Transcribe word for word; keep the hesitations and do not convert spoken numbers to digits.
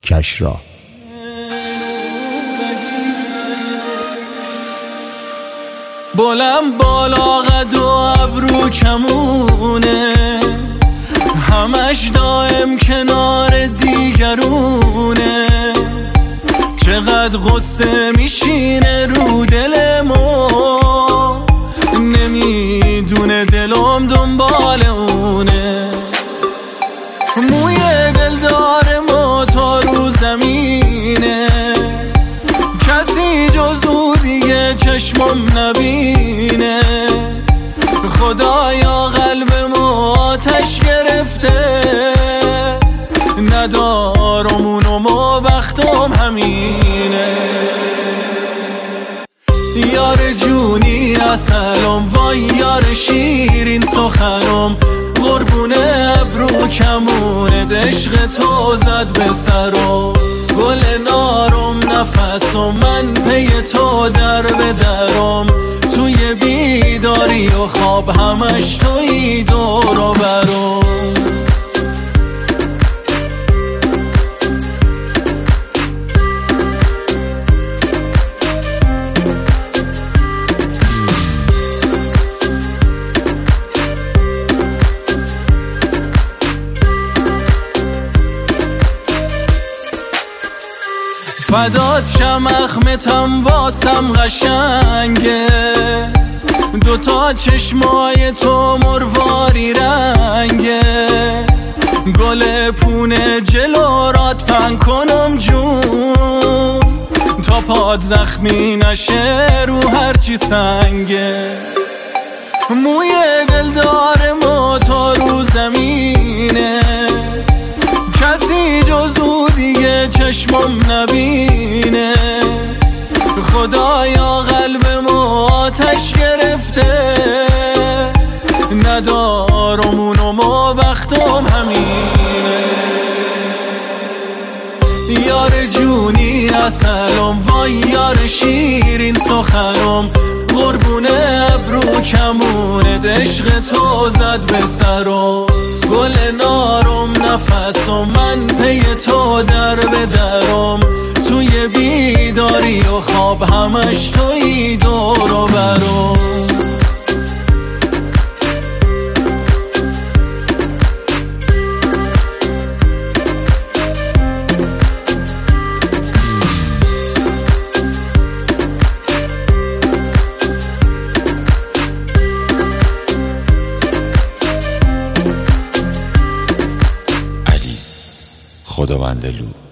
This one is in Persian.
کوچش را. بلند بالا قد و ابرو کمونه، همش دائم کنار دیگرونه. چقدر غصه میشینه رو دل ما، نمیدونه دلم دنبال اونه. موی دلدار ما تا رو زمینه، کسی جز او دیگه چشمم نبینه. خدایا قلب ما آتش گرفته، ندارم اونم و بختم همینه. یار جونی اصلم، وای یار شیرین سخنم، قربونه ابرو کمونه عشق تو زد به سرم. گل نارم نفسم، من پی تو در به درم. توی بیداری و خواب همش توی دور و برم. فدات شم اخمتم واسم قشنگه، دوتا چشمای تو مرواری رنگه. گل پونه جلو رات پن کنم جون، تا پاد زخمی نشه رو هرچی سنگه. موی دلدار ما تا رو زمینه، کسی جز او دیگه چشمم نبینه. خدایا قلب ما آتش گرفته، ندارم اونم و بختم همینه. یار جونی اصلم، وای یار شیرین سخنم، قربونه ابرو کمونه عشق تو زد به سرم. گل نارم نفسم، من پی تو در به درم. توی بیداری و خواب همش توی دور و برم. خداوند لو.